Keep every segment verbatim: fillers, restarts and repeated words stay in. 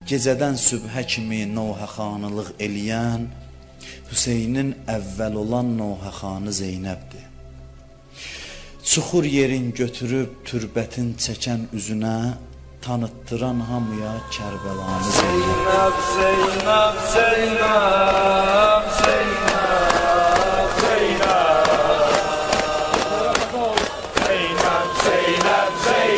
Gecədən sübhə kimi Novhə xanılıq eləyən Hüseynin əvvəl olan Novhə xanı Zeynəbdir. Çuxur yerin götürüb türbətin çəkən üzünə tanıttıran hamıya Kərbəlanı Zeynəb. Zeynəb, Zeynəb, Zeynəb, Zeynəb, Zeynəb, Zeynəb,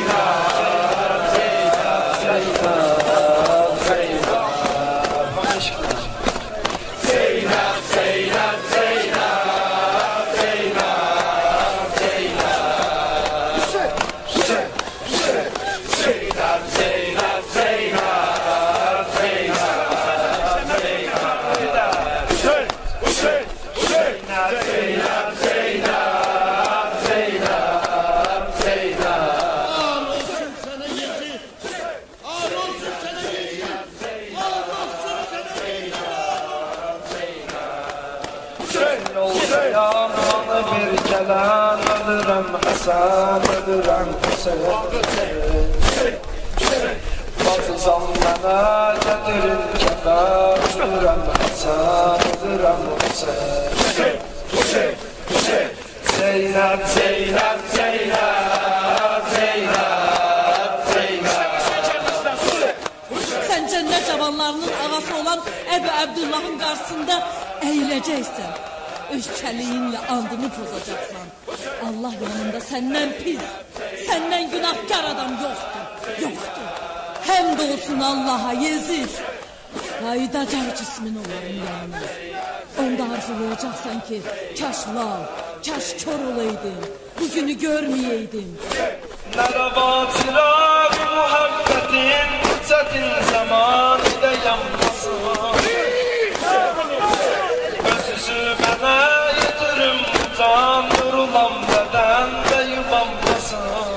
Hasan öldüren Hüseyin, Batızan bana getirin kenar öldüren Hasan öldüren Hüseyin. Zeynep, Zeynep, Zeynep, Zeynep, Zeynep. Sen cennet cavanlarının ağası olan Ebu Abdullah'ın karşısında eğileceksin. Öz kəliyinlə andını pozacaqsan. Allah yanında səndən pis, səndən günahkar adam yoxdur, yoxdur. Həmd olsun Allaha Yezid. Qayıdacaq cismin onların yanına. Onda arzulayacaqsan ki, kaş lal, kaş kör olaydın, bugünü görməyəydin. Nərəva çıraq muhabbətin, çətin zaman ilə yanmasın. Özüzü mənə yetirim can, yorulam bədən və yubanmasın.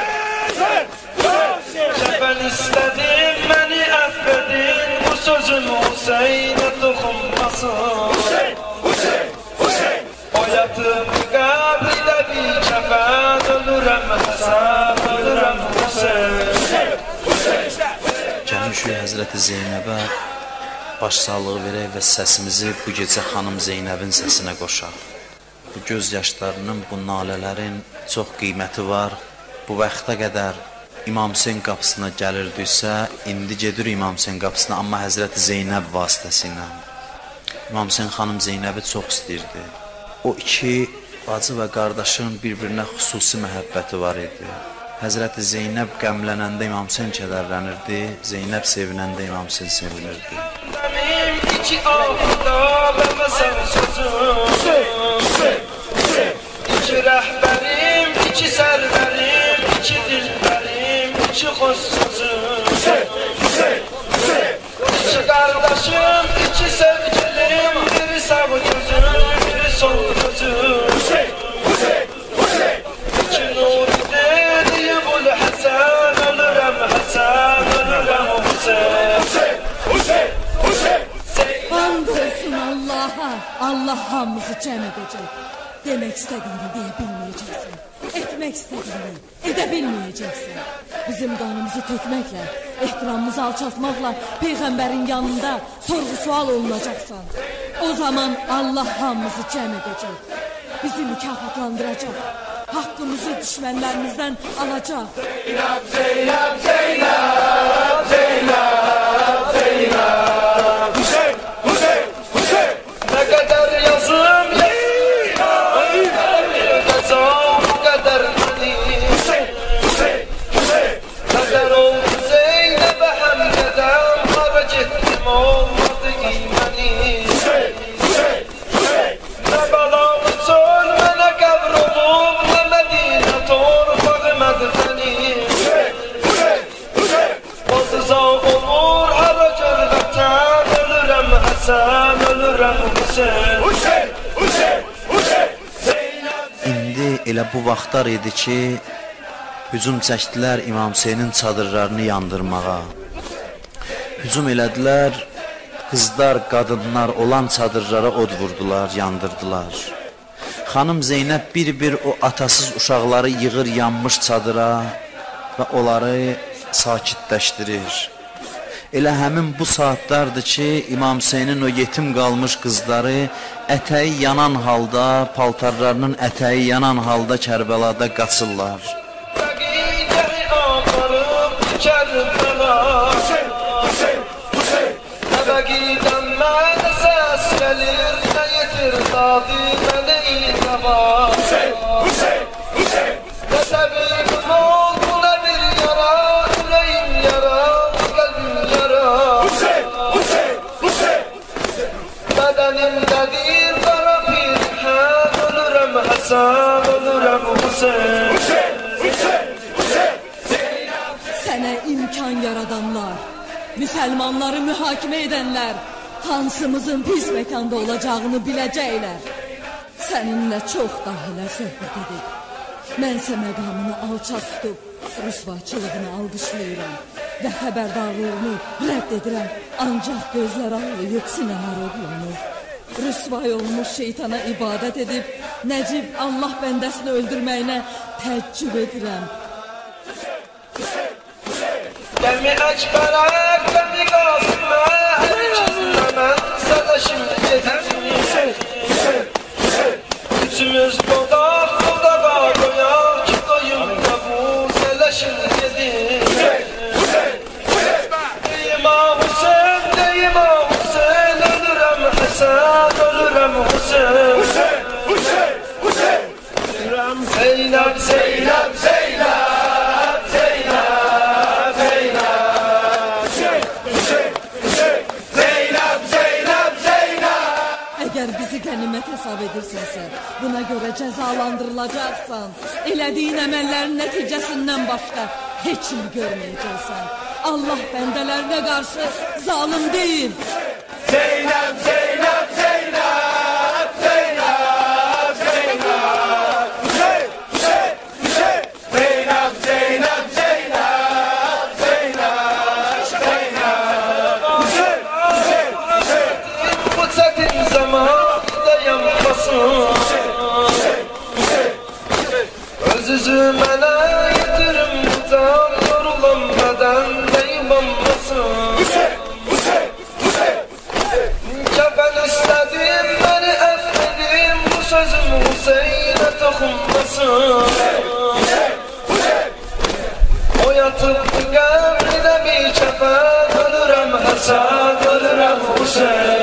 Kəfən istədim, məni əffedin, bu sözün Hüseynə toxunmasın. O yatıb qəbridə bir kəfən, ölürəm Həsən, ölürəm Hüseyn. Gəlmişik Həzrəti Zeynəbə başsağlığı verək və səsimizi bu gecə xanım Zeynəbin səsinə qoşaq. Bu göz yaşlarının, bu nalələrin çox qiyməti var. Bu vaxta qədər İmam Hüseyn qapısına gəlirdiksə, indi gedir İmam Hüseyn qapısına, amma Həzrəti Zeynəb vasitəsilə. İmam Hüseyn xanım Zeynəbi çox istəyirdi. O iki bacı və qardaşın bir-birinə xüsusi məhəbbəti var idi. Həzrəti Zeynəb qəmlənəndə İmam Hüseyn kədərlənirdi, Zeynəb sevinəndə İmam Hüseyn sevinirdi. İki ağda verməsən sözüm, İki rəhbərim, iki sərvərim, İki dilbərim, iki xoş sözüm, İki qardaşım, iki sevgilim, Biri sağ gözüm, biri sol gözüm, İki nuri dediyim ul Həsən, ölürəm Həsən, ölürəm Hüseyin. And olsun Allah'a, Allah hamımızı cəm edəcək. Demək istədiyini deyə bilməyəcəksən. Etmək istədiyini edə bilməyəcəksən. Bizim qanımızı tökməklə, ehtiramımızı alçaltmaqla Peyğəmbərin yanında sorğu-sual olunacaqsan. O zaman Allah hamımızı cəm edəcək. Bizi mükafatlandıracaq. Haqqımızı düşmənlərimizdən alacaq. Zeynəb, Zeynəb, Zeynəb, Zeynəb, Zeynəb. Hüseyin, Hüseyin, Hüseyin. Nə qədər yazım yazım, yazam qədər mənim. Hüseyin, Hüseyin, Hüseyin. Nəzər oldu Zeynəbə həmdədəm, hara getdim olmadı qiymənim. Hüseyin, Hüseyin, Hüseyin. Nə bəlalı çöl mənə qəbr olub, nə Mədinə torpağı mədfənim. Hüseyin, Hüseyin, Hüseyin. Bazıza olur hara görvətən, ölürəm Həsən, ölürəm Hüseyin. Hüseyin, Hüseyin, Hüseyin. İndi elə bu vaxtlar idi ki, hücum çəkdilər İmam Hüseynin çadırlarını yandırmağa. Hücum elədilər, qızlar, qadınlar olan çadırlara od vurdular, yandırdılar. Xanım Zeynəb bir-bir o atasız uşaqları yığır yanmış çadıra və onları sakitləşdirir. Elə həmin bu saatlardır ki, İmam Hüseynin o yetim qalmış qızları ətəyi yanan halda, paltarlarının ətəyi yanan halda Kərbəlada qaçırlar. Sənə imkan yaradanlar, Müsəlmanları mühakimə edənlər hansımızın pis məkanda olacağını biləcəklər. Səninlə çox dahilər söhbət edib. Mənsə məqamını alçaq tutub, rüsvaçılığını alqışlayıram və xəbərdarlığını rədd edirəm. Ancaq gözlər ağlayıb, sinələr oğlanır. Rüsvay olmuş şeytana ibadət edib, Nəcib Allah bəndəsini öldürməyinə təəccüb edirəm. Gəmi əkbərək, gəmi qasımə, hər ikizlə mən sənə şimdi gedirəm. Üçümüz qodaq, qodağa qoyaq ki, doyum qəbuz elə şimdi gedir. İmam Hüseyin, İmam Hüseyin, ölürəm Həsən, ölürəm Hüseyin. Zeynep, Zeynep, Zeynep, Zeynep, Zeynep, Zeynep, Zeynep. Əgər bizi qənimət hesab edirsənsə, buna görə cəzalandırılacaqsan. Elədiyin əməllərin nəticəsindən başqa heç mi görməyəcəksən? Allah bəndələrinə qarşı zalim deyil. Zeynep, Zeynep, Zeynep, Zeynep, Zeynep. Özüzü mənə yetirim bucam, yorulan bədən deyim olmasın. Kəfən istədim, məni əfv edim, bu sözüm Hüseynə toxunmasın. O yatıbdı qəmrinə bir kəfən, ölürəm Həsən, ölürəm Hüseyin.